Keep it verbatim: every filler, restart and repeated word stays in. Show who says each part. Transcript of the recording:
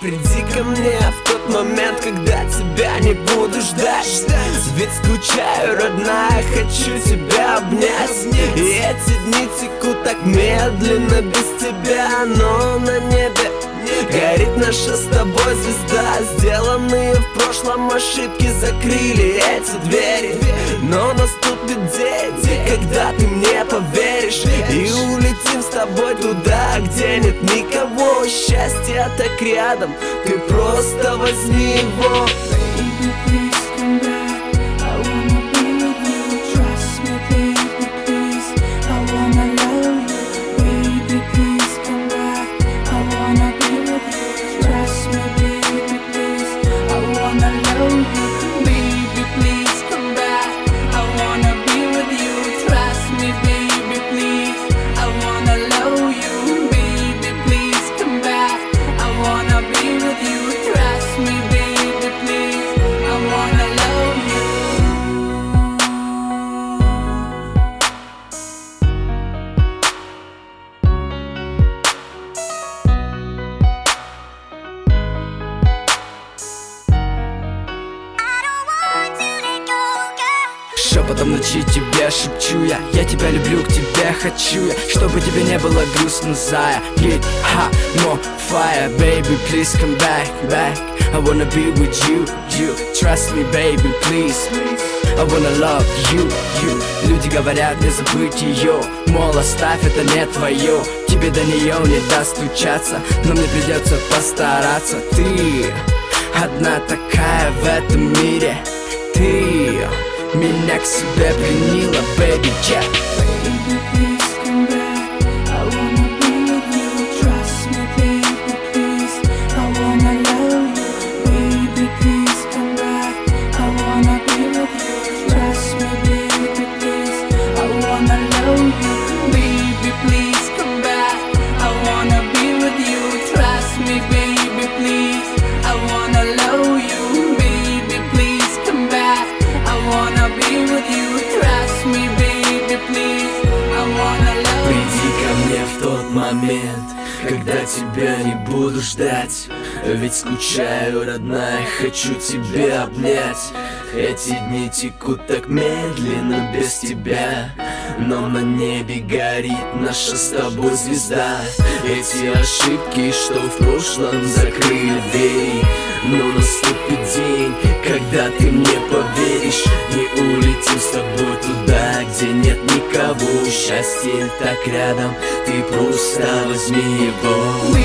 Speaker 1: приди ко мне в тот момент, когда тебя не буду ждать. Ведь скучаю, родная, хочу тебя обнять. И эти дни текут так медленно без тебя, но на небе горит наша с тобой звезда. Сделанные в прошлом ошибки закрыли эти двери. Но наступит день, когда ты мне поверишь, и улетим с тобой туда, где нет никого. Счастье так рядом, ты просто возьми его.
Speaker 2: Шепотом ночи тебе шепчу я, я тебя люблю, к тебе хочу я, чтобы тебе не было грустно, зая. Get hot, more fire, baby, please come back, back. I wanna be with you, you. Trust me, baby, please. I wanna love you, you. Люди говорят не забыть ее, мол, оставь, это не твое. Тебе до нее не достучаться, но мне придется постараться. Ты одна такая в этом мире, ты меня к себе пленила, baby, yeah.
Speaker 3: Baby, please come back. I wanna be with you. Trust me, baby, please. I wanna love you. Baby, please come back. I wanna be with you. Trust me, baby, please. I wanna love you. Baby, please come back. I wanna be with you. Trust me, baby, please. I wanna love you. Baby, please come back. I wanna be with you, trust me, baby, please. I wanna love you.
Speaker 1: Приди ко мне в тот момент, когда тебя не буду ждать. Ведь скучаю, родная, хочу тебя обнять. Эти дни текут так медленно без тебя, но на небе горит наша с тобой звезда. Эти ошибки, что в прошлом, закрыли двери. Но наступит день, когда ты мне поверишь, и улетим с тобой туда, где нет никого. Счастье так рядом, ты просто возьми его.